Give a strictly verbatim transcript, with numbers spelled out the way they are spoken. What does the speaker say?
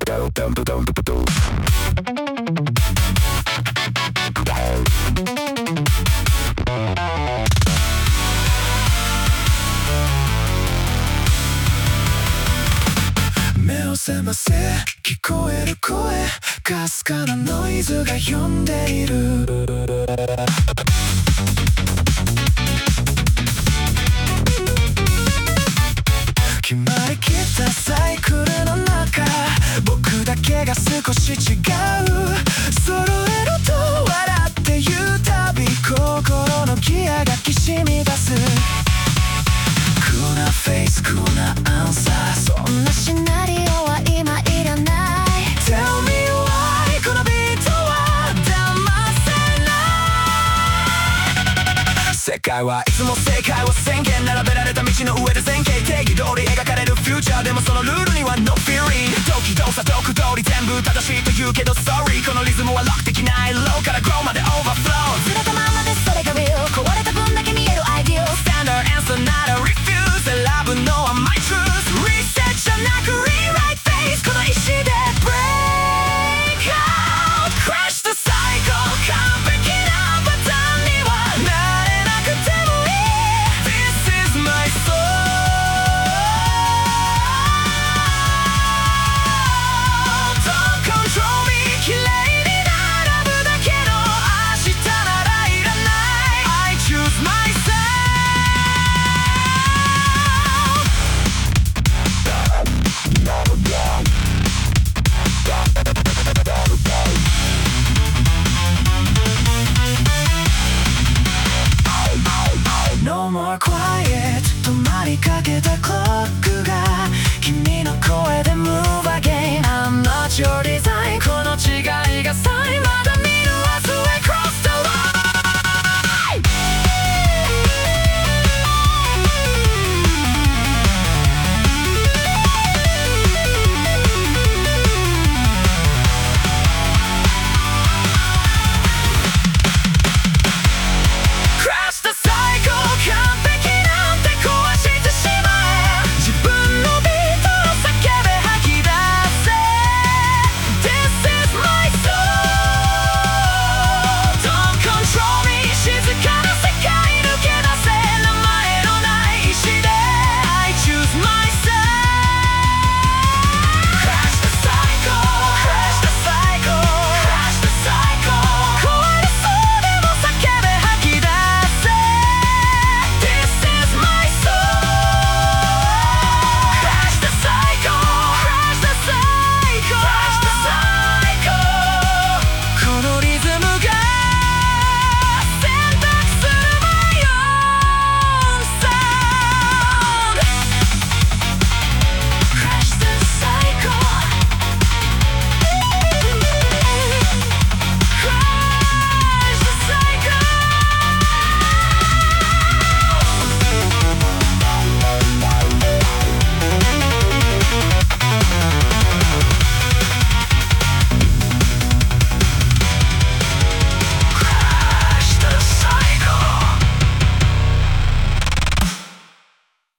目を覚ませ聞こえる声かすかなノイズが呼んでいる決まりきったサイクルの中僕だけが少し違う揃えると笑って言うたび心のギアがきしみ出すクールなフェイスクールなアンサーそんなシナリオは今いらない Tell me why このビートは騙せない世界はいつも正解は宣言並べられた道の上で前景定義通り描かれるフューチャーでもそのルールには No feeling 時動作読通り全部正しいと言うけど Sorry このリズムはロック的なローから Grow まで Overflow ずれたままでそれが Real 壊れた分だけ見える Ideal Standard answer not a refuse 選ぶのは My truth Reset じゃなく Rewrite face この意志で Break out Crash the cycle 完璧なパターンにはなれなくてもいい This is my soul Don't control me 綺麗に並ぶだけの明日ならいらない I choose myself No more quiet 止まりかけたクロックが君の声で Move again I'm not your